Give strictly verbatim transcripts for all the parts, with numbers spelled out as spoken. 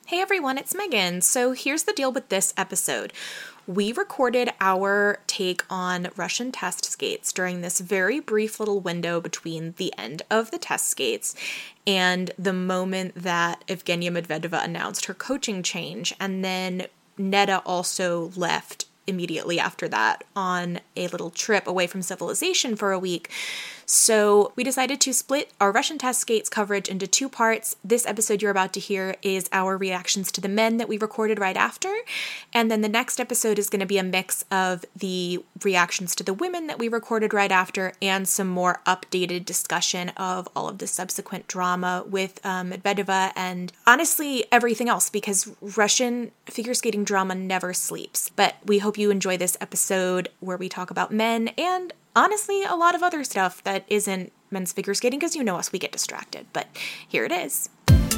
Hey everyone, it's Megan. So here's the deal with this episode. We recorded our take on Russian test skates during this very brief little window between the end of the test skates and the moment that Evgenia Medvedeva announced her coaching change. And then Neda also left immediately after that on a little trip away from civilization for a week. So we decided to split our Russian test skates coverage into two parts. This episode you're about to hear is our reactions to the men that we recorded right after. And then the next episode is going to be a mix of the reactions to the women that we recorded right after and some more updated discussion of all of the subsequent drama with um, Medvedeva and honestly everything else, because Russian figure skating drama never sleeps. But we hope you enjoy this episode where we talk about men and honestly, a lot of other stuff that isn't men's figure skating, because you know us, we get distracted. But here it is.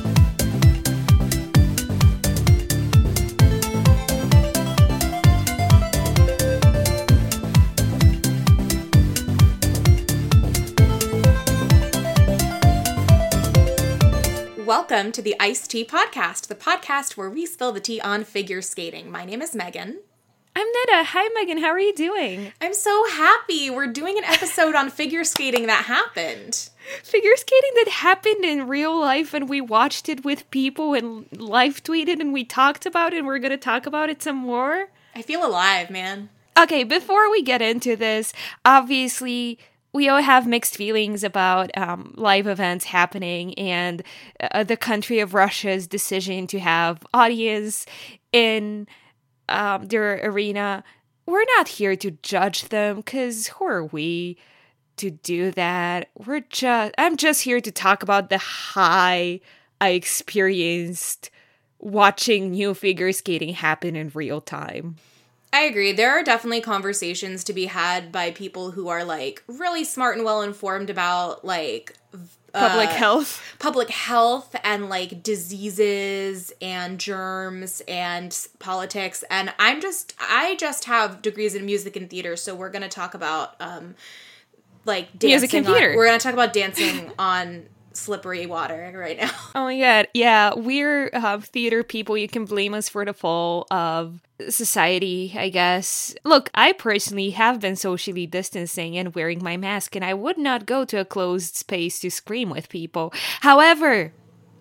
Welcome to the Iced Tea Podcast, the podcast where we spill the tea on figure skating. My name is Megan. I'm Neda. Hi, Megan. How are you doing? I'm so happy. We're doing an episode on figure skating that happened. Figure skating that happened in real life, and we watched it with people and live tweeted, and we talked about it, and we're going to talk about it some more. I feel alive, man. Okay, before we get into this, obviously, we all have mixed feelings about um, live events happening and uh, the country of Russia's decision to have audience in Um, their arena. We're not here to judge them, because who are we to do that? We're just, I'm just here to talk about the high I experienced watching new figure skating happen in real time. I agree. There are definitely conversations to be had by people who are like really smart and well informed about like Public uh, health. Public health and like diseases and germs and politics. And I'm just, I just have degrees in music and theater. So we're going to talk about um, like dancing. Music and theater. On, we're going to talk about dancing on slippery water right now. Oh my god. Yeah, we're uh, theater people. You can blame us for the fall of society, I guess. Look, I personally have been socially distancing and wearing my mask, and I would not go to a closed space to scream with people. However,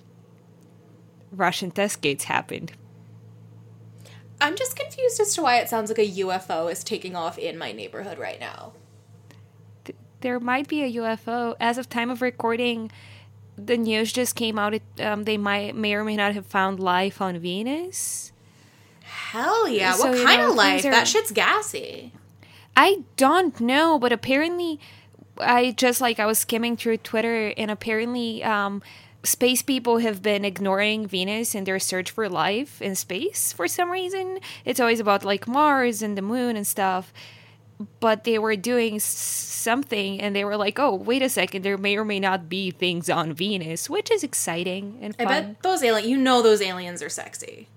Russian test skates happened. I'm just confused as to why it sounds like a U F O is taking off in my neighborhood right now. Th- there might be a U F O. As of time of recording, the news just came out. It, um, they might may or may not have found life on Venus. Hell yeah. So, what you kind know, of life? are, That shit's gassy. I don't know, but apparently, I just like I was skimming through Twitter, and apparently, um, space people have been ignoring Venus in their search for life in space for some reason. It's always about like Mars and the moon and stuff. But they were doing something, and they were like, oh, wait a second, there may or may not be things on Venus, which is exciting and fun. I bet those aliens, you know those aliens are sexy.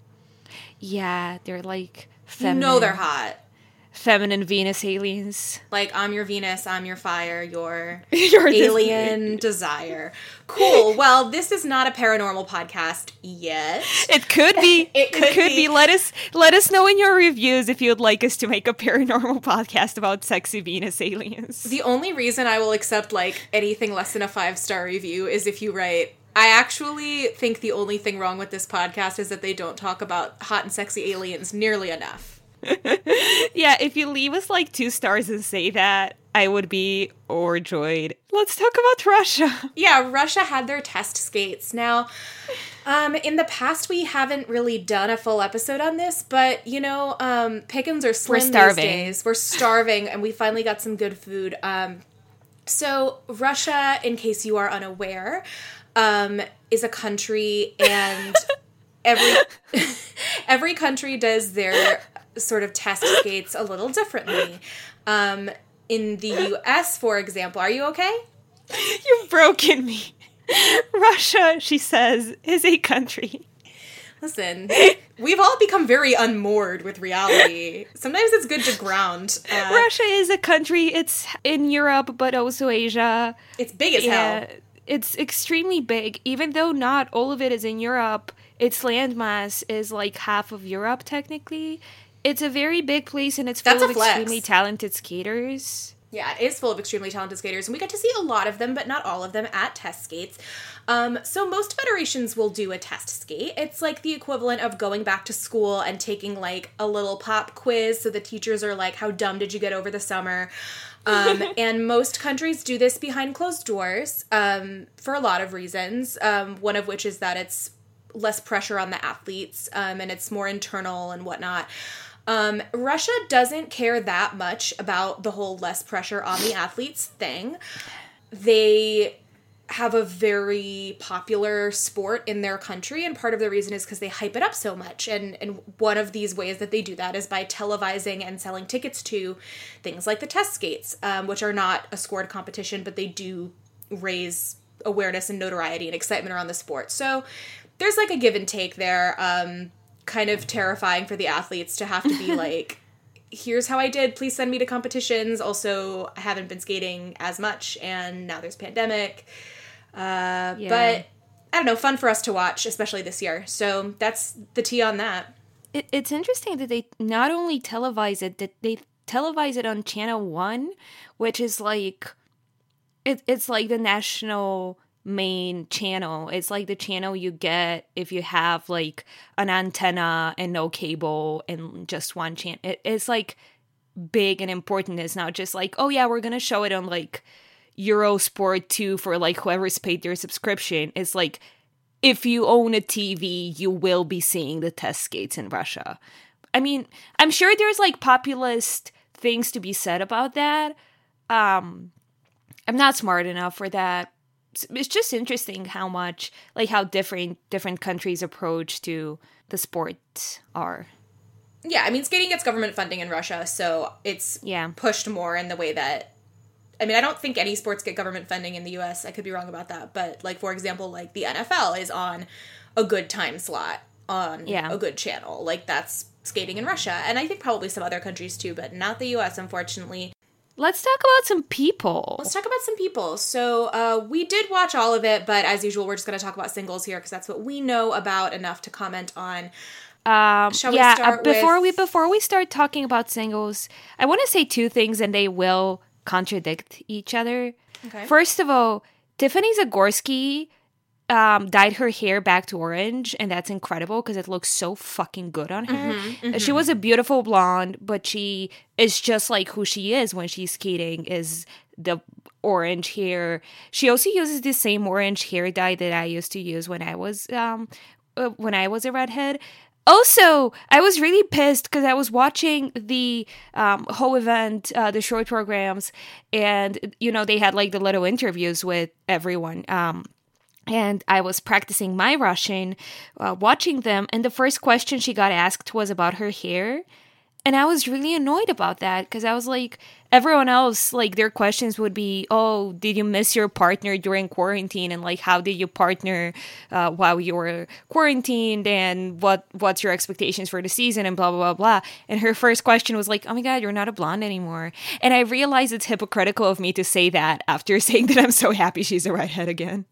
Yeah, they're like feminine. You know they're hot. Feminine Venus aliens. Like, I'm your Venus, I'm your fire, your You're alien desire. Cool. Well, this is not a paranormal podcast yet. It could be. It could, it could be. be. Let us let us know in your reviews if you'd like us to make a paranormal podcast about sexy Venus aliens. The only reason I will accept, like, anything less than a five-star review is if you write, I actually think the only thing wrong with this podcast is that they don't talk about hot and sexy aliens nearly enough. Yeah, if you leave us like two stars and say that, I would be overjoyed. Let's talk about Russia. Yeah, Russia had their test skates. Now, um, in the past, we haven't really done a full episode on this, but, you know, um, pickings are slim We're starving. these days. We're starving, and we finally got some good food. Um, so, Russia, in case you are unaware, um, is a country, and every every country does their sort of test skates a little differently. Um, in the U S, for example, are you okay? You've broken me. Russia, she says, is a country. Listen, we've all become very unmoored with reality. Sometimes it's good to ground. Uh, Russia is a country. It's in Europe, but also Asia. It's big as yeah, hell. It's extremely big. Even though not all of it is in Europe, its landmass is like half of Europe, technically. It's a very big place, and it's full That's of a flex. extremely talented skaters. Yeah, it is full of extremely talented skaters, and we get to see a lot of them, but not all of them, at test skates. Um, so most federations will do a test skate. It's like the equivalent of going back to school and taking like a little pop quiz, so the teachers are like, how dumb did you get over the summer? Um, and most countries do this behind closed doors um, for a lot of reasons, um, one of which is that it's less pressure on the athletes um, and it's more internal and whatnot. Um, Russia doesn't care that much about the whole less pressure on the athletes thing. They have a very popular sport in their country, and part of the reason is because they hype it up so much. And, and one of these ways that they do that is by televising and selling tickets to things like the test skates, um, which are not a scored competition, but they do raise awareness and notoriety and excitement around the sport. So there's like a give and take there. Um, kind of terrifying for the athletes to have to be like, here's how I did, please send me to competitions. Also, I haven't been skating as much, and now there's pandemic. Uh, Yeah. But, I don't know, fun for us to watch, especially this year. So that's the tea on that. It, it's interesting that they not only televise it, that they televise it on Channel One, which is like, it, it's like the national main channel. It's like the channel you get if you have like an antenna and no cable and just one channel. It, it's like big and important. It's not just like, oh yeah, we're gonna show it on like Eurosport two for like whoever's paid their subscription. It's like, if you own a T V, you will be seeing the test skates in Russia. I mean, I'm sure there's like populist things to be said about that. Um, I'm not smart enough for that. It's just interesting how much, like how different different countries' approach to the sport are. Yeah, I mean, skating gets government funding in Russia, so it's Yeah. pushed more in the way that, I mean, I don't think any sports get government funding in the U S. I could be wrong about that. But, like, for example, like, the N F L is on a good time slot on Yeah. a good channel. Like, that's skating in Russia. And I think probably some other countries, too, but not the U S, unfortunately. Let's talk about some people. Let's talk about some people. So, uh, we did watch all of it, but as usual, we're just going to talk about singles here because that's what we know about enough to comment on. Um, Shall we yeah, start uh, before with- we before we start talking about singles, I want to say two things, and they will contradict each other. Okay. First of all, Tiffany Zagorski um, dyed her hair back to orange, and that's incredible because it looks so fucking good on her. Mm-hmm, mm-hmm. She was a beautiful blonde, but she is just like who she is when she's skating, is the orange hair. She also uses the same orange hair dye that I used to use when I was um uh, when I was a redhead. Also, I was really pissed because I was watching the um, whole event, uh, the short programs, and, you know, they had, like, the little interviews with everyone. Um, and I was practicing my Russian, uh, watching them, and the first question she got asked was about her hair. And I was really annoyed about that because I was like, everyone else, like, their questions would be, oh, did you miss your partner during quarantine? And, like, how did you partner uh, while you were quarantined? And what what's your expectations for the season? And blah, blah, blah, blah. And her first question was like, oh, my God, you're not a blonde anymore. And I realized it's hypocritical of me to say that after saying that I'm so happy she's a redhead again.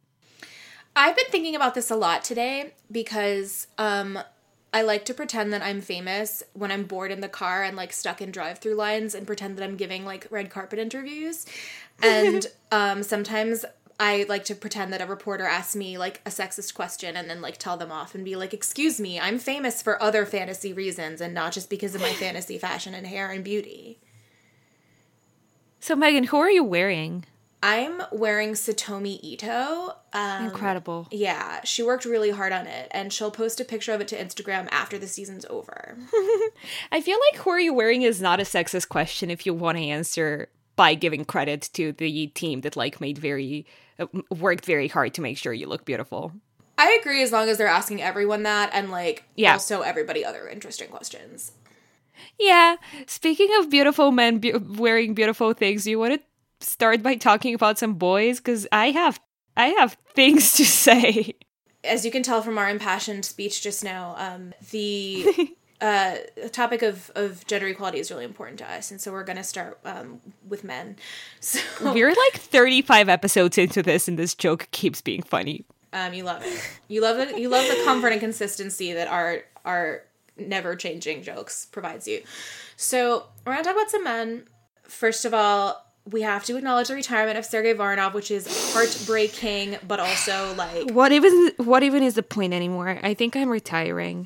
I've been thinking about this a lot today because um, I like to pretend that I'm famous when I'm bored in the car and, like, stuck in drive-through lines and pretend that I'm giving, like, red carpet interviews. And um, sometimes I like to pretend that a reporter asks me, like, a sexist question and then, like, tell them off and be like, excuse me, I'm famous for other fantasy reasons and not just because of my fantasy fashion and hair and beauty. So, Megan, who are you wearing? I'm wearing Satomi Ito. Um, Incredible. Yeah, she worked really hard on it, and she'll post a picture of it to Instagram after the season's over. I feel like who are you wearing is not a sexist question if you want to answer by giving credit to the team that, like, made very, uh, worked very hard to make sure you look beautiful. I agree as long as they're asking everyone that and, like, Yeah. also everybody other interesting questions. Yeah. Speaking of beautiful men be- wearing beautiful things, you want to start by talking about some boys? Because I have, I have things to say. As you can tell from our impassioned speech just now, um, the uh, topic of, of gender equality is really important to us, and so we're going to start um, with men. So We're like thirty-five episodes into this, and this joke keeps being funny. Um, you love it. You love it. You love the comfort and consistency that our our never changing jokes provides you. So we're gonna talk about some men. First of all, we have to acknowledge the retirement of Sergei Voronov, which is heartbreaking, but also like what even what even is the point anymore? I think I'm retiring.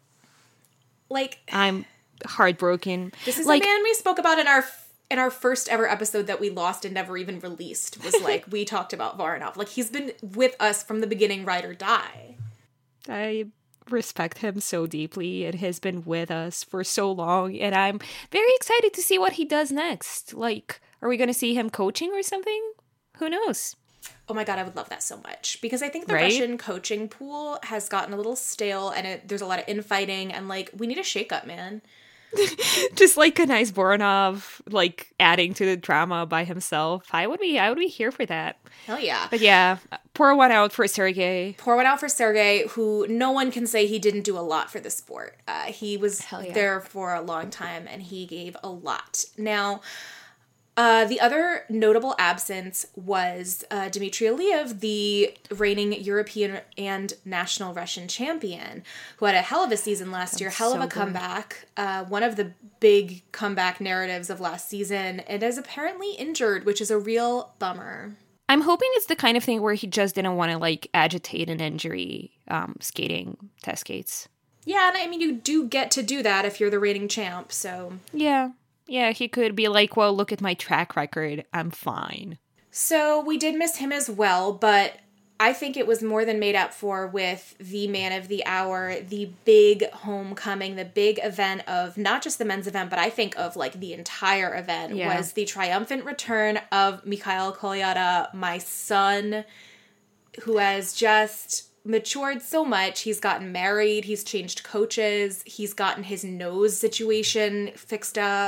Like I'm heartbroken. This is like, a man we spoke about in our in our first ever episode that we lost and never even released. Was like we talked about Voronov. Like he's been with us from the beginning, ride or die. I respect him so deeply and has been with us for so long, and I'm very excited to see what he does next. Like, are we going to see him coaching or something? Who knows? Oh my god, I would love that so much, because I think the right? Russian coaching pool has gotten a little stale, and it, there's a lot of infighting, and like we need a shakeup, man. Just like a nice Voronov, like adding to the drama by himself. I would be, I would be here for that. Hell yeah! But yeah, pour one out for Sergei. Pour one out for Sergei, who no one can say he didn't do a lot for the sport. Uh, he was yeah. there for a long time, and he gave a lot. Now, uh, the other notable absence was uh, Dmitry Aliyev, the reigning European and national Russian champion, who had a hell of a season last That's year, hell so of a good. comeback, uh, one of the big comeback narratives of last season, and is apparently injured, which is a real bummer. I'm hoping it's the kind of thing where he just didn't want to, like, agitate an injury um, skating test skates. Yeah, and I mean, you do get to do that if you're the reigning champ, so... Yeah. Yeah, he could be like, well, look at my track record. I'm fine. So we did miss him as well, but I think it was more than made up for with the man of the hour, the big homecoming, the big event of not just the men's event, but I think of like the entire event yeah. was the triumphant return of Mikhail Kolyada, my son, who has just matured so much. He's gotten married. He's changed coaches. He's gotten his nose situation fixed up.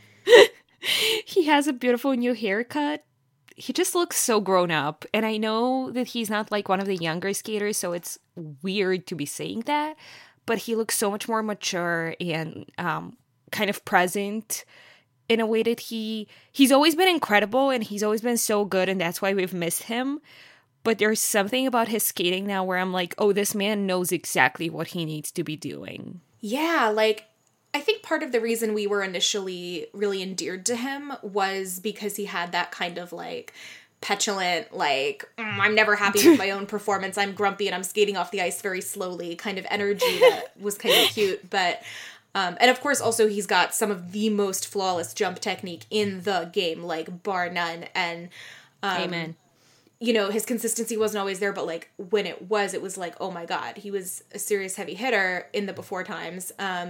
He has a beautiful new haircut. He just looks so grown up. And I know that he's not like one of the younger skaters, so it's weird to be saying that. But he looks so much more mature and um, kind of present in a way that he... He's always been incredible and he's always been so good, and that's why we've missed him. But there's something about his skating now where I'm like, oh, this man knows exactly what he needs to be doing. Yeah, like... I think part of the reason we were initially really endeared to him was because he had that kind of like petulant, like, mm, I'm never happy with my own performance, I'm grumpy and I'm skating off the ice very slowly kind of energy that was kind of cute. But, um, and of course also he's got some of the most flawless jump technique in the game, like bar none. And, um, Amen. You know, his consistency wasn't always there, but like when it was, it was like, oh my God, he was a serious heavy hitter in the before times. Um,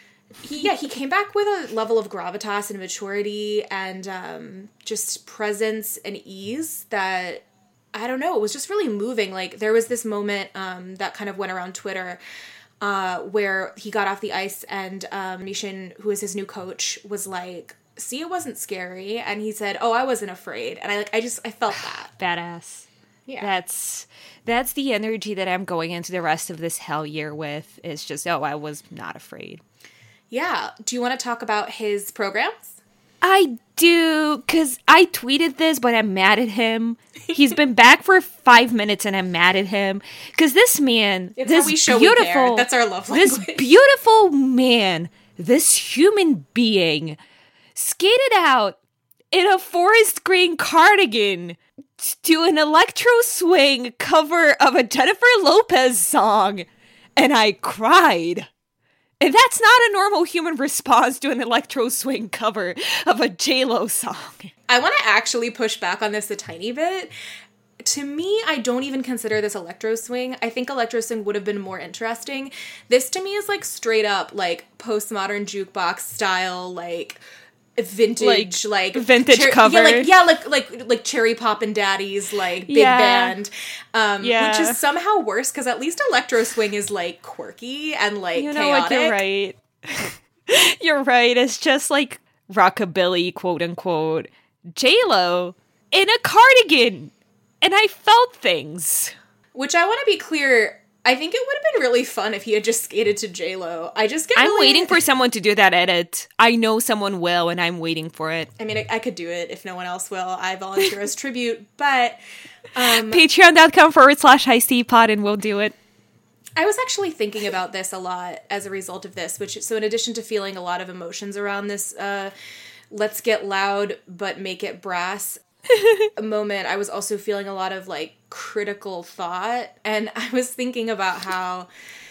He, yeah, he came back with a level of gravitas and maturity and um, just presence and ease that, I don't know, it was just really moving. Like, there was this moment um, that kind of went around Twitter uh, where he got off the ice and um, Mishin, who is his new coach, was like, see, it wasn't scary. And he said, oh, I wasn't afraid. And I like, I just, I felt that. Badass. Yeah. That's, that's the energy that I'm going into the rest of this hell year with, is just, oh, I was not afraid. Yeah. Do you want to talk about his programs? I do, because I tweeted this, but I'm mad at him. He's been back for five minutes, and I'm mad at him. Because this man, it's this how we show beautiful, we care. That's our love language. This beautiful man, this human being, skated out in a forest green cardigan to an electro swing cover of a Jennifer Lopez song, and I cried. And that's not a normal human response to an electro swing cover of a J-Lo song. I want to actually push back on this a tiny bit. To me, I don't even consider this electro swing. I think electro swing would have been more interesting. This to me is like straight up like postmodern jukebox style, like vintage, like, like vintage cher- cover. Yeah, like yeah, like like like Cherry Poppin' Daddies, like big yeah. band. Um, yeah. which is somehow worse because at least electro swing is like quirky and like you know chaotic. What, you're right. You're right. It's just like rockabilly, quote unquote, J-Lo in a cardigan, and I felt things. Which I want to be clear. I think it would have been really fun if he had just skated to J-Lo. I just get I'm really... waiting for someone to do that edit. I know someone will, and I'm waiting for it. I mean, I, I could do it if no one else will. I volunteer as tribute, but... Um, Patreon.com forward slash High C Pod, and we'll do it. I was actually thinking about this a lot as a result of this, which, so in addition to feeling a lot of emotions around this, uh, let's get loud, but make it brass moment, I was also feeling a lot of, like, critical thought, and I was thinking about how,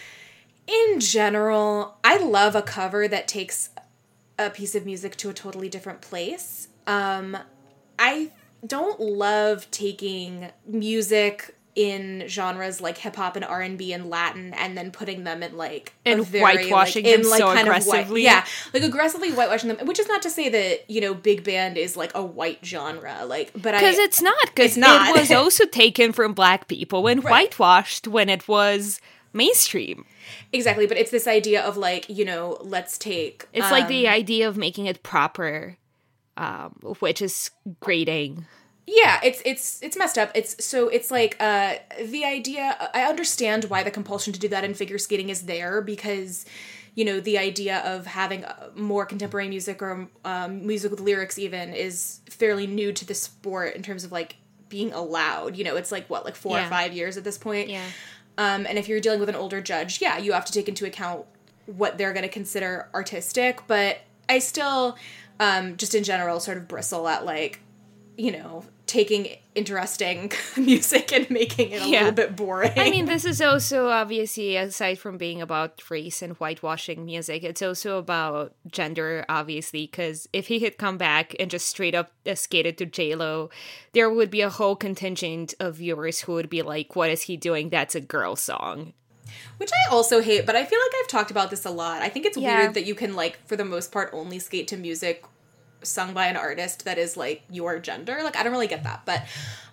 in general, I love a cover that takes a piece of music to a totally different place. Um, I don't love taking music in genres like hip-hop and R and B and Latin and then putting them in, like, and a very, whitewashing like, in, them like, so kind aggressively. Of white, yeah, like, aggressively whitewashing them, which is not to say that, you know, big band is, like, a white genre, like, but I... Because it's not, because it was also taken from black people and right. whitewashed when it was mainstream. Exactly, but it's this idea of, like, you know, let's take... It's um, like the idea of making it proper, um, which is grating. Yeah, it's it's it's messed up. It's so it's like uh, the idea. I understand why the compulsion to do that in figure skating is there, because, you know, the idea of having more contemporary music or um, music with lyrics even is fairly new to the sport in terms of, like, being allowed. You know, it's like what, like four yeah. or five years at this point. Yeah. Um, and if you're dealing with an older judge, yeah, you have to take into account what they're going to consider artistic. But I still, um, just in general, sort of bristle at, like, you know, taking interesting music and making it a yeah. little bit boring. I mean, this is also, obviously, aside from being about race and whitewashing music, it's also about gender, obviously, because if he had come back and just straight up uh, skated to J-Lo, there would be a whole contingent of viewers who would be like, what is he doing? That's a girl song. Which I also hate, but I feel like I've talked about this a lot. I think it's yeah. weird that you can, like, for the most part, only skate to music sung by an artist that is, like, your gender. Like, I don't really get that. But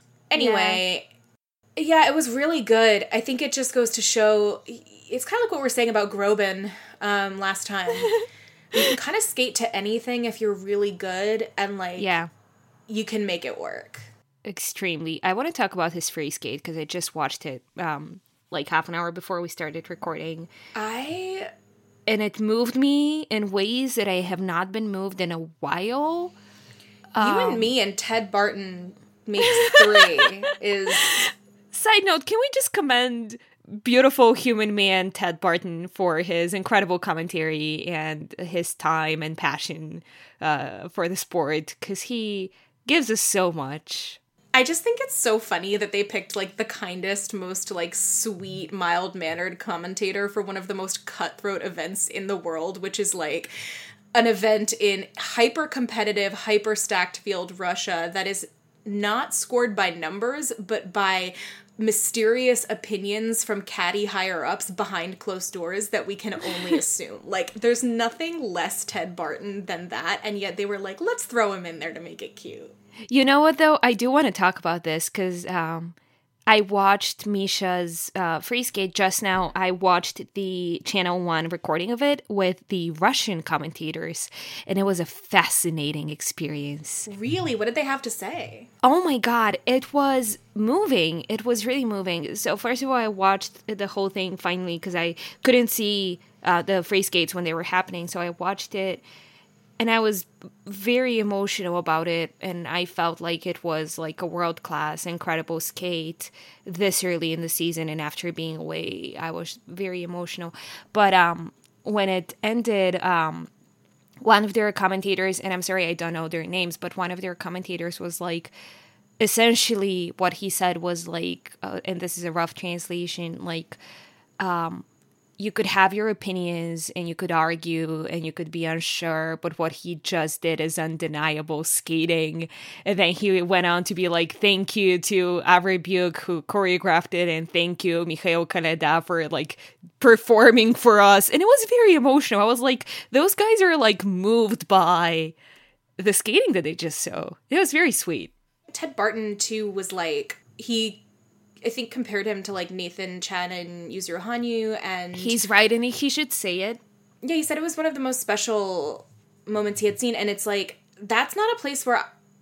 anyway, yeah, yeah it was really good. I think it just goes to show, it's kind of like what we were saying about Groban um, last time. You can kind of skate to anything if you're really good, and, like, yeah. you can make it work. Extremely. I want to talk about his free skate, because I just watched it, um, like, half an hour before we started recording. I... And it moved me in ways that I have not been moved in a while. You um, and me and Ted Barton makes three is... Side note, can we just commend beautiful human man Ted Barton for his incredible commentary and his time and passion uh, for the sport? Because he gives us so much. I just think it's so funny that they picked, like, the kindest, most, like, sweet, mild-mannered commentator for one of the most cutthroat events in the world, which is, like, an event in hyper-competitive, hyper-stacked field Russia that is not scored by numbers, but by mysterious opinions from catty higher-ups behind closed doors that we can only assume. Like, there's nothing less Ted Barton than that, and yet they were like, let's throw him in there to make it cute. You know what, though? I do want to talk about this because um, I watched Misha's uh, free skate just now. I watched the Channel One recording of it with the Russian commentators, and it was a fascinating experience. Really? What did they have to say? Oh my God, it was moving. It was really moving. So first of all, I watched the whole thing finally because I couldn't see uh, the free skates when they were happening, so I watched it. And I was very emotional about it, and I felt like it was like a world-class, incredible skate this early in the season, and after being away, I was very emotional. But um, when it ended, um, one of their commentators, and I'm sorry I don't know their names, but one of their commentators was like, essentially what he said was like, uh, and this is a rough translation, like, um, you could have your opinions and you could argue and you could be unsure, but what he just did is undeniable skating. And then he went on to be like, thank you to Avery Buick who choreographed it, and thank you Mikhail Kaneda for like performing for us. And it was very emotional. I was like, those guys are like moved by the skating that they just saw. It was very sweet. Ted Barton too was like, he I think compared him to like Nathan Chen and Yuzuru Hanyu, and he's right, and he should say it. Yeah, he said it was one of the most special moments he had seen, and it's like, that's not a place where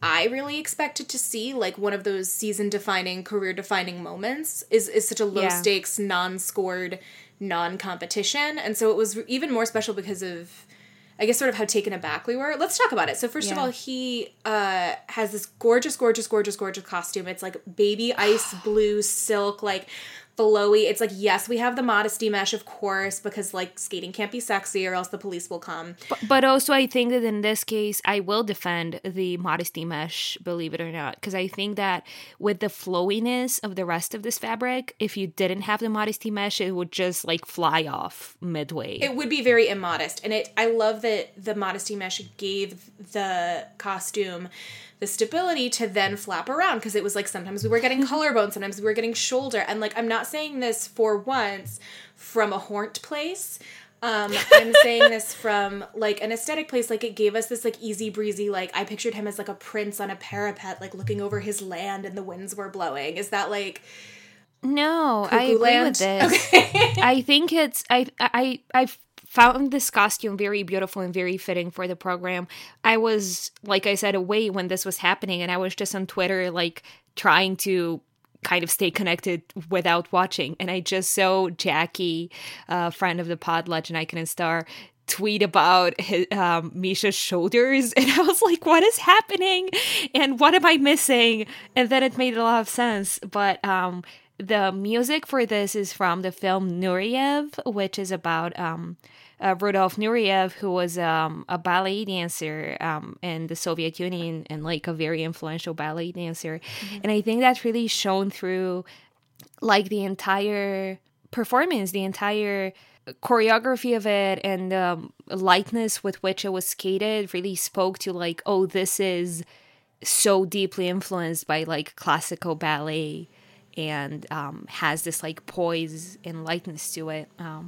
I really expected to see, like one of those season-defining, career-defining moments, is, is such a low-stakes, yeah. non-scored, non-competition. And so it was even more special because of, I guess, sort of how taken aback we were. Let's talk about it. So first yeah. of all, he uh, has this gorgeous, gorgeous, gorgeous, gorgeous costume. It's like baby ice blue silk, like flowy. It's like, yes, we have the modesty mesh, of course, because like skating can't be sexy or else the police will come. But, but also I think that in this case, I will defend the modesty mesh, believe it or not, because I think that with the flowiness of the rest of this fabric, if you didn't have the modesty mesh, it would just like fly off midway. It would be very immodest. And it, I love that the modesty mesh gave the costume the stability to then flap around, because it was like sometimes we were getting collarbone, sometimes we were getting shoulder, and like I'm not saying this for once from a horned place. Um, I'm saying this from like an aesthetic place. Like it gave us this like easy breezy, like I pictured him as like a prince on a parapet, like looking over his land and the winds were blowing. Is that like no? I agree land? with this. Okay. I think it's I I I've. found this costume very beautiful and very fitting for the program. I was, like I said, away when this was happening, and I was just on Twitter, like, trying to kind of stay connected without watching. And I just saw Jackie, a uh, friend of the pod, Legend Icon and Star, tweet about his, um, Misha's shoulders. And I was like, what is happening? And what am I missing? And then it made a lot of sense. But um, the music for this is from the film Nureyev, which is about um, uh, Rudolf Nureyev, who was um, a ballet dancer um, in the Soviet Union and like a very influential ballet dancer. Mm-hmm. And I think that's really shown through like the entire performance, the entire choreography of it, and the um, lightness with which it was skated really spoke to like, oh, this is so deeply influenced by like classical ballet, and um, has this like poise and lightness to it. Um,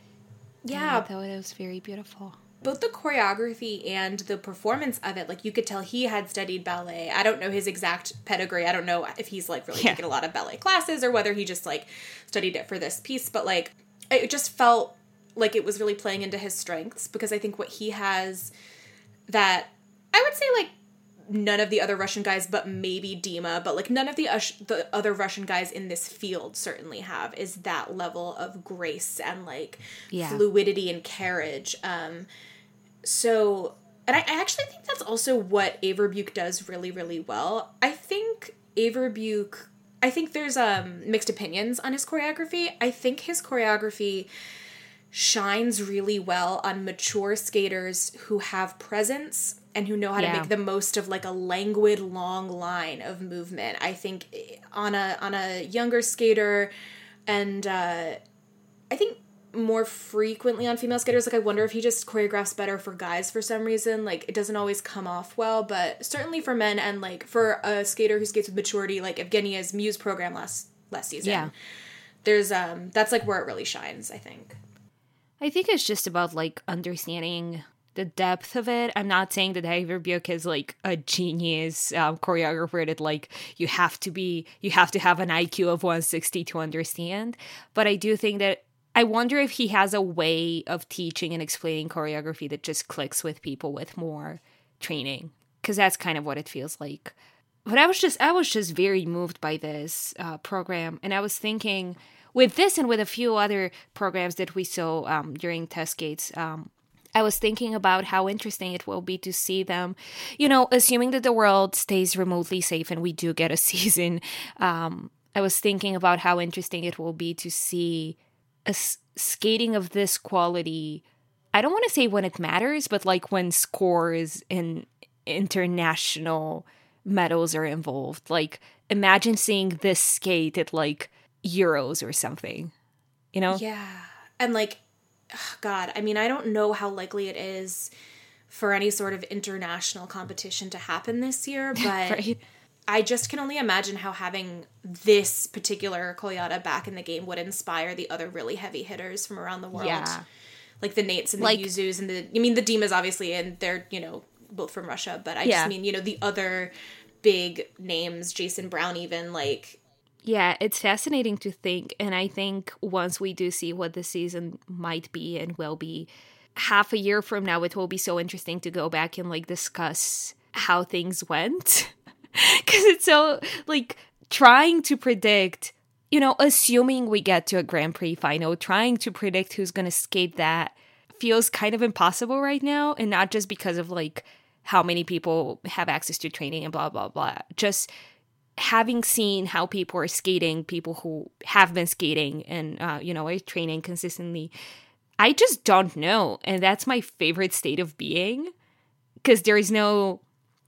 yeah, I thought it was very beautiful. Both the choreography and the performance of it, like you could tell he had studied ballet. I don't know his exact pedigree. I don't know if he's like really yeah. taken a lot of ballet classes or whether he just like studied it for this piece. But like, it just felt like it was really playing into his strengths, because I think what he has that I would say like none of the other Russian guys, but maybe Dima, but like none of the ush- the other Russian guys in this field certainly have, is that level of grace and like yeah. fluidity and carriage. Um, so, and I, I actually think that's also what Averbuch does really, really well. I think Averbuch, I think there's um, mixed opinions on his choreography. I think his choreography shines really well on mature skaters who have presence and who know how yeah. to make the most of like a languid, long line of movement. I think on a on a younger skater, and uh, I think more frequently on female skaters, like I wonder if he just choreographs better for guys for some reason. Like it doesn't always come off well, but certainly for men, and like for a skater who skates with maturity, like Evgenia's Muse program last last season. Yeah. There's um that's like where it really shines, I think. I think it's just about like understanding the depth of it. I'm not saying that Averbuch is like a genius um, choreographer that like you have to be, you have to have an I Q of one sixty to understand. But I do think that, I wonder if he has a way of teaching and explaining choreography that just clicks with people with more training, because that's kind of what it feels like. But I was just, I was just very moved by this uh, program, and I was thinking with this and with a few other programs that we saw um, during Testgates, um, I was thinking about how interesting it will be to see them, you know, assuming that the world stays remotely safe and we do get a season. Um, I was thinking about how interesting it will be to see a s- skating of this quality. I don't want to say when it matters, but like when scores in international medals are involved. Like imagine seeing this skate at like Euros or something, you know? Yeah. And like, God, I mean, I don't know how likely it is for any sort of international competition to happen this year, but right. I just can only imagine how having this particular kolyada back in the game would inspire the other really heavy hitters from around the world. Yeah. Like the Nates and the like, Yuzus and the, I mean, the Dimas obviously, and they're, you know, both from Russia, but I yeah. just mean, you know, the other big names, Jason Brown even, like... Yeah, it's fascinating to think, and I think once we do see what the season might be and will be, half a year from now, it will be so interesting to go back and like discuss how things went. Because it's so, like, trying to predict, you know, assuming we get to a Grand Prix final, trying to predict who's going to skate that feels kind of impossible right now. And not just because of, like, how many people have access to training and blah, blah, blah. Just having seen how people are skating, people who have been skating and, uh, you know, are training consistently, I just don't know. And that's my favorite state of being, because there is no,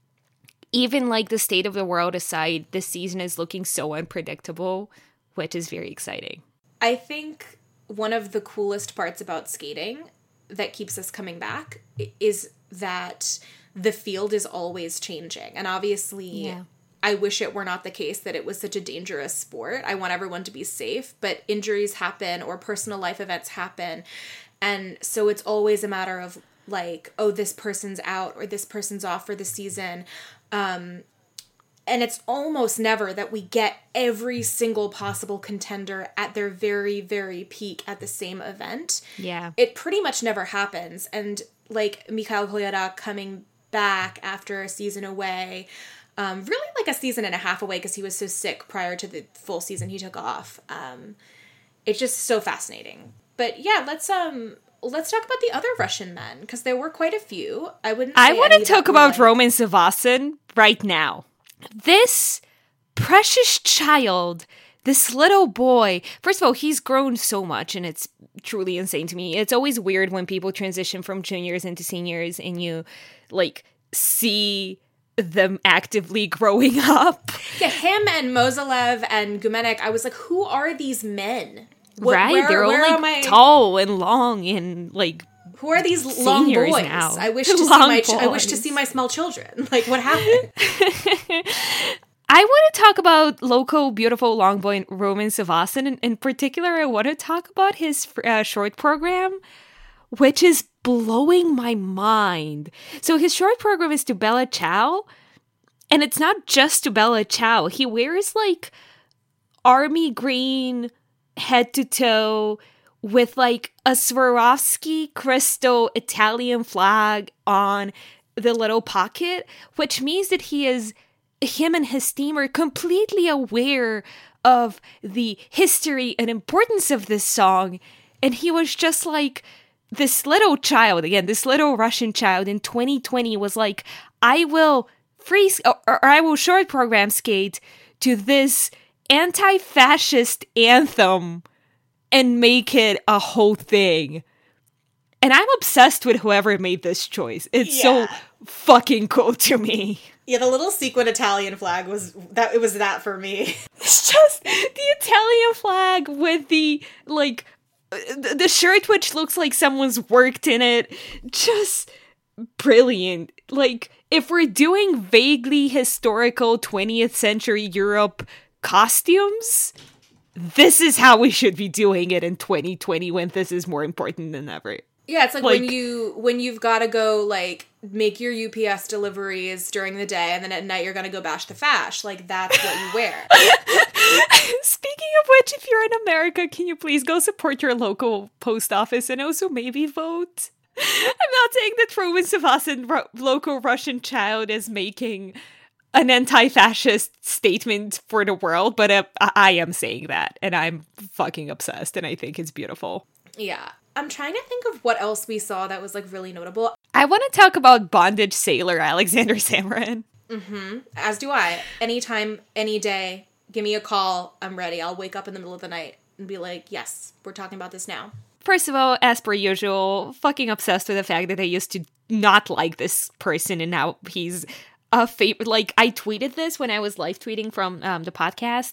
even like the state of the world aside, this season is looking so unpredictable, which is very exciting. I think one of the coolest parts about skating that keeps us coming back is that the field is always changing. And obviously, yeah. I wish it were not the case that it was such a dangerous sport. I want everyone to be safe, but injuries happen or personal life events happen. And so it's always a matter of like, oh, this person's out or this person's off for the season. Um, and it's almost never that we get every single possible contender at their very, very peak at the same event. Yeah. It pretty much never happens. And like Mikhail Kolyada coming back after a season away, Um, really like a season and a half away because he was so sick prior to the full season he took off. Um, it's just so fascinating. But yeah, let's um let's talk about the other Russian men because there were quite a few. I wouldn't. Say I want to talk about like... Roman Savasin right now. This precious child, this little boy. First of all, he's grown so much, and it's truly insane to me. It's always weird when people transition from juniors into seniors, and you like see them actively growing up. Yeah, him and Mozilev and Gumenek, I was like, who are these men? What, right, where, they're all like I... tall and long and like. Who are these long boys? Now. I wish to see my. Ch- I wish to see my small children. Like, what happened? I want to talk about local beautiful long boy Roman Savasin. In, in particular, I want to talk about his uh, short program, which is blowing my mind. So his short program is to Bella Ciao, and it's not just to Bella Ciao. He wears like army green head to toe with like a Swarovski crystal Italian flag on the little pocket, which means that he is, him and his team are completely aware of the history and importance of this song. And he was just like, this little child, again, this little Russian child in twenty twenty was like, I will free, or, or I will short program skate to this anti-fascist anthem and make it a whole thing. And I'm obsessed with whoever made this choice. It's yeah. so fucking cool to me. Yeah, the little sequin Italian flag was that. It was that for me. It's just the Italian flag with the like. The shirt, which looks like someone's worked in it, just brilliant. Like, if we're doing vaguely historical twentieth century Europe costumes, this is how we should be doing it in twenty twenty when this is more important than ever. Yeah, it's like, like when you when you've got to go like make your U P S deliveries during the day, and then at night you're gonna go bash the fash. Like that's what you wear. Speaking of which, if you're in America, can you please go support your local post office and also maybe vote? I'm not saying that Roman Savasin, ro- local Russian child, is making an anti-fascist statement for the world, but uh, I am saying that, and I'm fucking obsessed, and I think it's beautiful. Yeah. I'm trying to think of what else we saw that was, like, really notable. I want to talk about bondage sailor Alexander Samarin. Mm-hmm. As do I. Anytime, any day, give me a call. I'm ready. I'll wake up in the middle of the night and be like, yes, we're talking about this now. First of all, as per usual, fucking obsessed with the fact that I used to not like this person, and now he's a favorite. Like, I tweeted this when I was live tweeting from um, the podcast.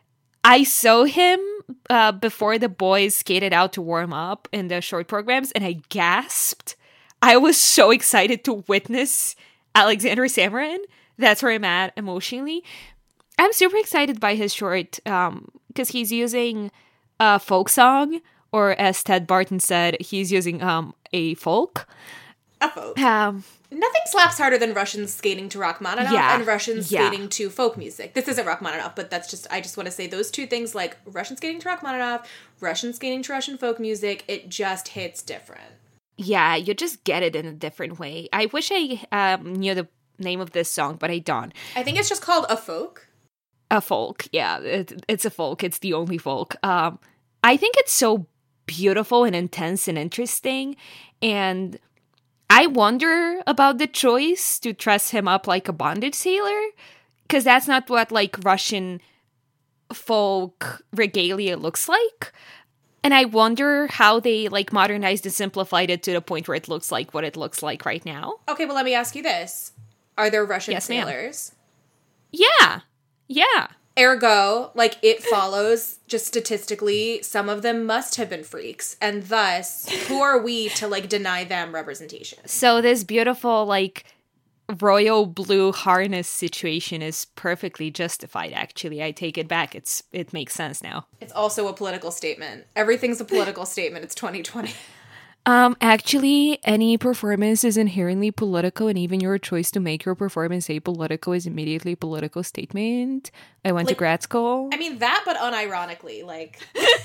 I saw him uh, before the boys skated out to warm up in the short programs, and I gasped. I was so excited to witness Alexander Samarin. That's where I'm at emotionally. I'm super excited by his short um, because he's using a folk song, or as Ted Barton said, he's using um, a folk. A folk. Um, Nothing slaps harder than Russians skating to Rachmaninoff yeah, and Russians yeah. skating to folk music. This isn't Rachmaninoff, but that's just, I just want to say those two things, like Russian skating to Rachmaninoff, Russian skating to Russian folk music, it just hits different. Yeah, you just get it in a different way. I wish I um, knew the name of this song, but I don't. I think it's just called A Folk. A folk, yeah. It, it's a folk. It's the only folk. Um, I think it's so beautiful and intense and interesting. And I wonder about the choice to dress him up like a bondage sailor. Because that's not what, like, Russian folk regalia looks like. And I wonder how they, like, modernized and simplified it to the point where it looks like what it looks like right now. Okay, well, let me ask you this. Are there Russian Yes, ma'am. sailors? Yeah. Yeah. Ergo, like, it follows, just statistically, some of them must have been freaks. And thus, who are we to, like, deny them representation? So this beautiful, like, royal blue harness situation is perfectly justified, actually. I take it back. It's It makes sense now. It's also a political statement. Everything's a political statement. It's twenty twenty. Um, actually, any performance is inherently political, and even your choice to make your performance apolitical is immediately a political statement. I went Like, to grad school. I mean, that, but unironically, like...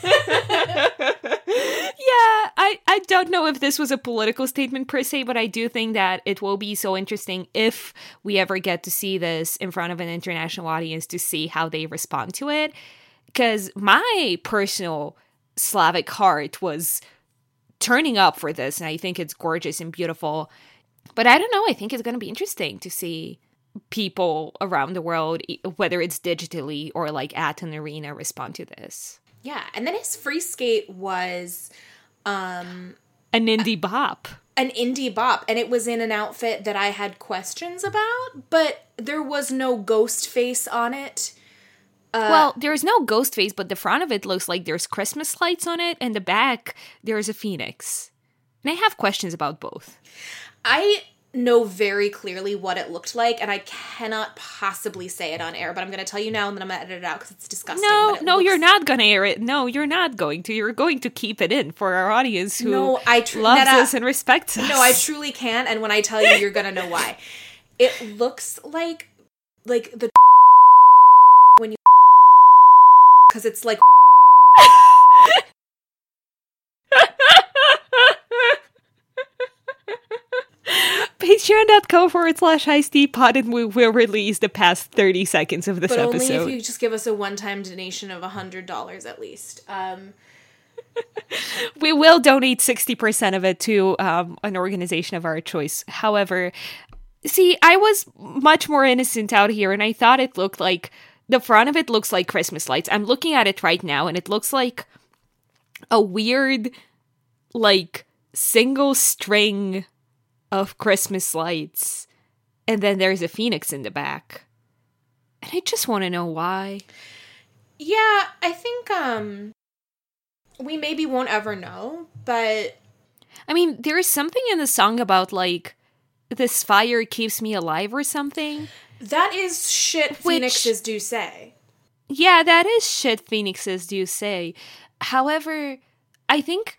Yeah, I, I don't know if this was a political statement per se, but I do think that it will be so interesting if we ever get to see this in front of an international audience to see how they respond to it. Because my personal Slavic heart was turning up for this, and I think it's gorgeous and beautiful. But I don't know, I think it's going to be interesting to see people around the world, whether it's digitally or like at an arena, respond to this. Yeah, and then his free skate was um, an indie bop. An indie bop, and it was in an outfit that I had questions about, but there was no ghost face on it. Uh, well, there's no ghost face, but the front of it looks like there's Christmas lights on it, and the back, there's a phoenix. And I have questions about both. I know very clearly what it looked like, and I cannot possibly say it on air, but I'm going to tell you now, and then I'm going to edit it out because it's disgusting. No, no, looks... you're not going to air it. No, you're not going to. You're going to keep it in for our audience who no, I tr- loves Netta, us and respects us. No, I truly can, and when I tell you, you're going to know why. It looks like, like the when you because it's like Patreon.com forward slash pod, and we will release the past thirty seconds of this but episode. But only if you just give us a one-time donation of one hundred dollars at least. Um, we will donate sixty percent of it to um, an organization of our choice. However, see, I was much more innocent out here, and I thought it looked like, the front of it looks like Christmas lights. I'm looking at it right now, and it looks like a weird, like, single string of Christmas lights, and then there's a phoenix in the back. And I just want to know why. Yeah, I think um we maybe won't ever know, but I mean, there is something in the song about, like, this fire keeps me alive or something. That is shit Which, phoenixes do say. Yeah, that is shit phoenixes do say. However, I think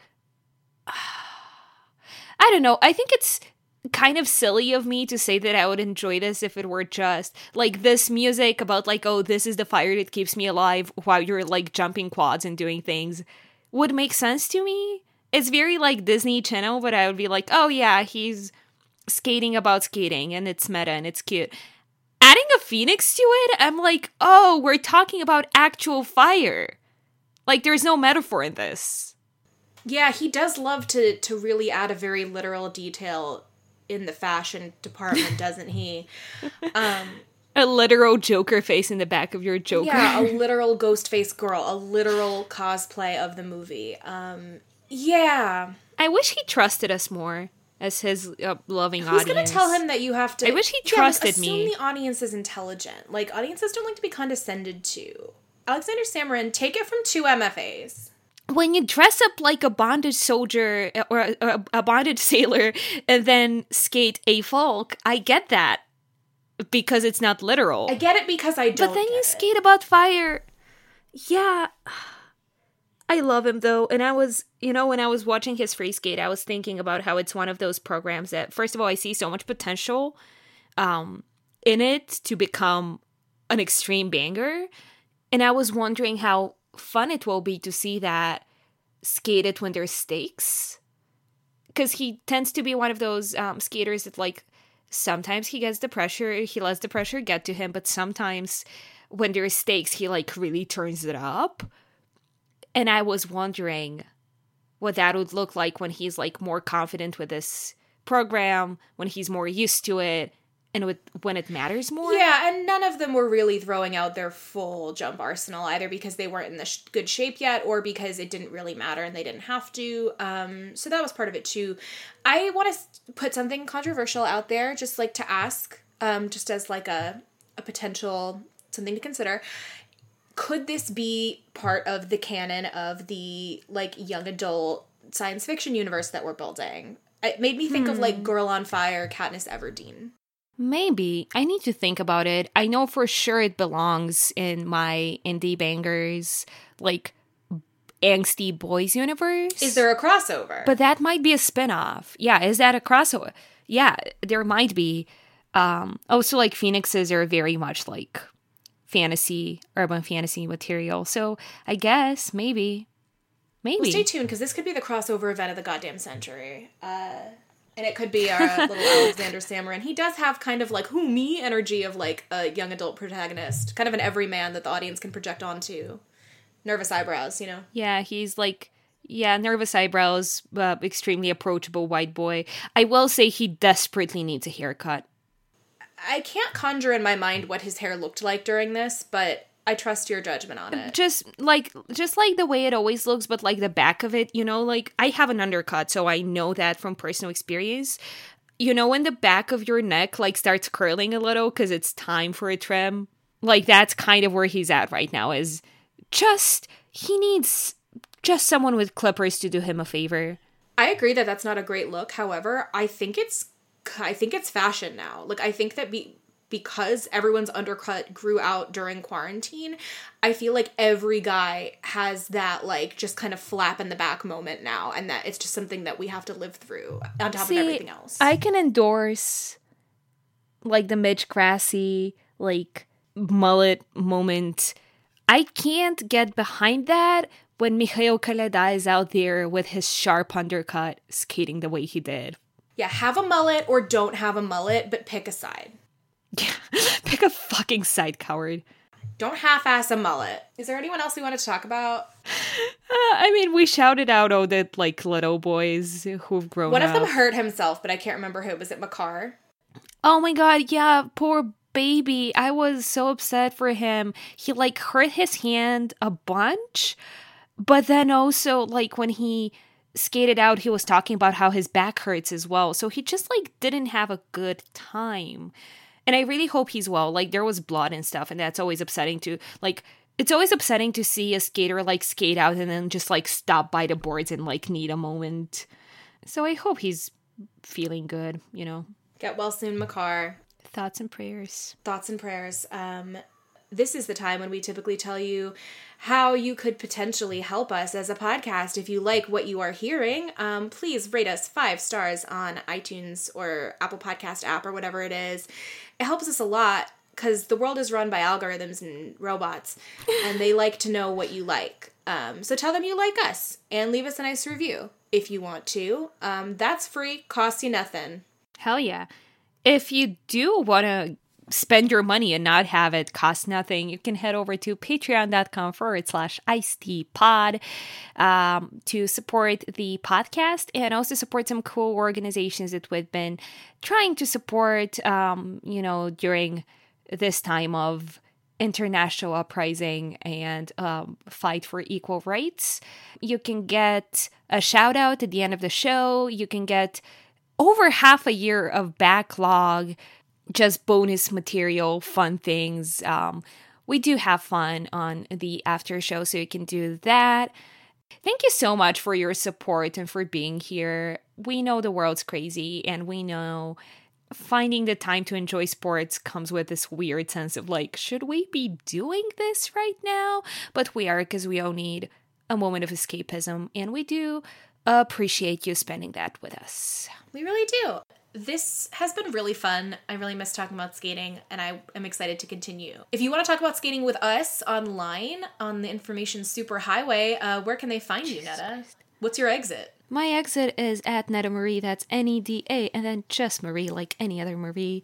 I don't know. I think it's kind of silly of me to say that I would enjoy this if it were just like this music about, like, oh, this is the fire that keeps me alive while you're, like, jumping quads and doing things would make sense to me. It's very, like, Disney Channel, but I would be like, oh yeah, he's skating about skating and it's meta and it's cute. Adding a phoenix to it, I'm like, oh, we're talking about actual fire. Like, there's no metaphor in this. Yeah, he does love to to really add a very literal detail in the fashion department, doesn't he? Um, a literal Joker face in the back of your Joker. Yeah, a literal ghost face girl, a literal cosplay of the movie. Um, yeah. I wish he trusted us more as his uh, loving Who's audience. Who's going to tell him that you have to... I wish he trusted yeah, assume me. the audience is intelligent. Like, audiences don't like to be condescended to. Alexander Samarin, take it from two M F As. When you dress up like a bondage soldier or a, a, a bondage sailor and then skate a folk, I get that because it's not literal. I get it because I don't. But then get you it. skate about fire. Yeah. I love him though. And I was, you know, when I was watching his free skate, I was thinking about how it's one of those programs that, first of all, I see so much potential um, in it to become an extreme banger. And I was wondering how fun it will be to see that skated when there's stakes, because he tends to be one of those um, skaters that, like, sometimes he gets the pressure, he lets the pressure get to him, but sometimes when there are stakes, he like really turns it up. And I was wondering what that would look like when he's like more confident with this program, when he's more used to it, and with, when it matters more. Yeah, and none of them were really throwing out their full jump arsenal, either because they weren't in the sh- good shape yet or because it didn't really matter and they didn't have to. Um, so that was part of it too. I want to put something controversial out there, just like to ask, um, just as like a, a potential something to consider. Could this be part of the canon of the like young adult science fiction universe that we're building? It made me think hmm. of like Girl on Fire, Katniss Everdeen. Maybe. I need to think about it. I know for sure it belongs in my indie bangers, like, angsty boys universe. Is there a crossover? But that might be a spinoff. Yeah, is that a crossover? Yeah, there might be. Um, also, like, Phoenixes are very much, like, fantasy, urban fantasy material. So, I guess, maybe. Maybe. Well, stay tuned, because this could be the crossover event of the goddamn century. Uh... And it could be our little Alexander Samarin. He does have kind of like, who, me energy of like a young adult protagonist. Kind of an everyman that the audience can project onto. Nervous eyebrows, you know? Yeah, he's like, yeah, nervous eyebrows, uh, extremely approachable white boy. I will say he desperately needs a haircut. I can't conjure in my mind what his hair looked like during this, but I trust your judgment on it. Just like just like the way it always looks, but like the back of it, you know, like I have an undercut, so I know that from personal experience. You know, when the back of your neck like starts curling a little because it's time for a trim, like that's kind of where he's at right now. Is just he needs just someone with clippers to do him a favor. I agree that that's not a great look. However, I think it's I think it's fashion now. Like I think that be. Because everyone's undercut grew out during quarantine, I feel like every guy has that, like, just kind of flap in the back moment now, and that it's just something that we have to live through on top See, of everything else. I can endorse, like, the Mitch Grassy, like, mullet moment. I can't get behind that when Mikhail Kaleda is out there with his sharp undercut skating the way he did. Yeah, have a mullet or don't have a mullet, but pick a side. Yeah, pick a fucking side, coward. Don't half-ass a mullet. Is there anyone else we want to talk about? Uh, I mean, we shouted out all the, like, little boys who've grown One up. of them hurt himself, but I can't remember who. Was it Makar? Oh my god, yeah, poor baby. I was so upset for him. He, like, hurt his hand a bunch, but then also, like, when he skated out, he was talking about how his back hurts as well. So he just, like, didn't have a good time. And I really hope he's well. Like, there was blood and stuff, and that's always upsetting to, like, it's always upsetting to see a skater, like, skate out and then just, like, stop by the boards and, like, need a moment. So I hope he's feeling good, you know. Get well soon, Makar. Thoughts and prayers. Thoughts and prayers. Um, this is the time when we typically tell you how you could potentially help us as a podcast. If you like what you are hearing, um, please rate us five stars on iTunes or Apple Podcast app or whatever it is. It helps us a lot because the world is run by algorithms and robots, and they like to know what you like. Um, so tell them you like us and leave us a nice review if you want to. Um, that's free, costs you nothing. Hell yeah. If you do want to spend your money and not have it cost nothing, you can head over to patreon.com forward slash iced tea pod um, to support the podcast and also support some cool organizations that we've been trying to support, um, you know, during this time of international uprising and um, fight for equal rights. You can get a shout out at the end of the show. You can get over half a year of backlog, just bonus material, fun things. Um, we do have fun on the after show, so you can do that. Thank you so much for your support and for being here. We know the world's crazy, and we know finding the time to enjoy sports comes with this weird sense of like, should we be doing this right now? But we are, because we all need a moment of escapism, and we do appreciate you spending that with us. We really do. This has been really fun. I really miss talking about skating, and I am excited to continue. If you want to talk about skating with us online on the Information Superhighway, uh, where can they find you, Netta? What's your exit? My exit is at Neda Marie. That's N E D A, and then just Marie, like any other Marie.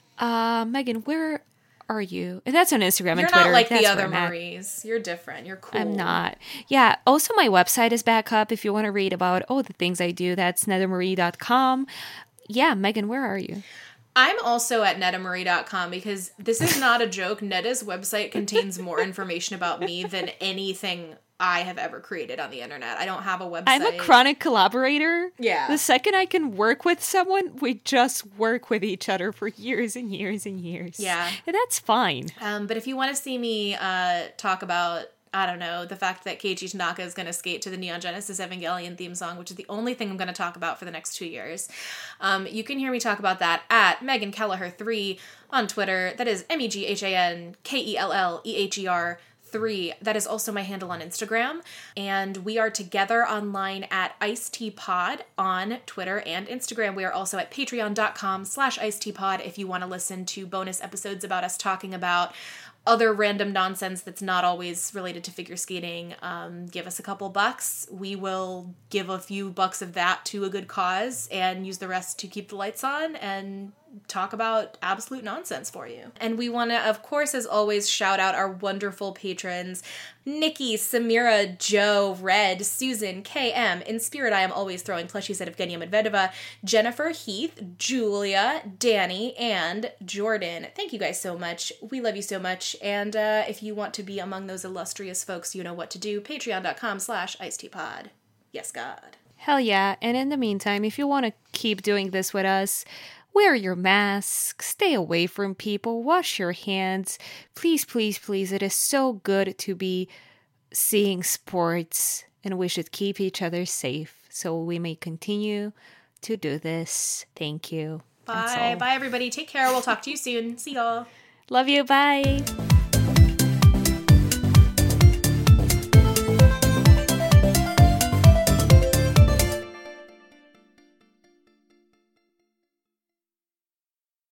Uh, Megan, where are you? And that's on Instagram and You're Twitter. You're not like that's the other Maries. You're different. You're cool. I'm not. Yeah. Also, my website is back up if you want to read about all the things I do. That's neda marie dot com. Yeah, Megan, where are you? I'm also at neda marie dot com because this is not a joke. Neda's website contains more information about me than anything I have ever created on the internet. I don't have a website. I'm a chronic collaborator. Yeah. The second I can work with someone, we just work with each other for years and years and years. Yeah. And that's fine. Um, but if you want to see me uh, talk about, I don't know, the fact that Keiichi Tanaka is going to skate to the Neon Genesis Evangelion theme song, which is the only thing I'm going to talk about for the next two years, um, you can hear me talk about that at Megan Kelleher three on Twitter. That is M E G H A N K E L L E H E R three. That is also my handle on Instagram. And we are together online at Ice Tea Pod on Twitter and Instagram. We are also at patreon.com slash Ice Tea Pod if you want to listen to bonus episodes about us talking about other random nonsense that's not always related to figure skating. Um, give us a couple bucks. We will give a few bucks of that to a good cause and use the rest to keep the lights on and talk about absolute nonsense for you. And we want to, of course, as always, shout out our wonderful patrons, Nikki, Samira, Joe, Red, Susan, K M. In spirit, I am always throwing plushies at Evgenia Medvedeva, Jennifer, Heath, Julia, Danny, and Jordan. Thank you guys so much. We love you so much. And uh, if you want to be among those illustrious folks, you know what to do. Patreon.com slash IceTeaPod. Yes, God. Hell yeah. And in the meantime, if you want to keep doing this with us, wear your mask, stay away from people, wash your hands. Please, please, please. It is so good to be seeing sports, and we should keep each other safe so we may continue to do this. Thank you. Bye. Bye, everybody. Take care. We'll talk to you soon. See y'all. Love you. Bye.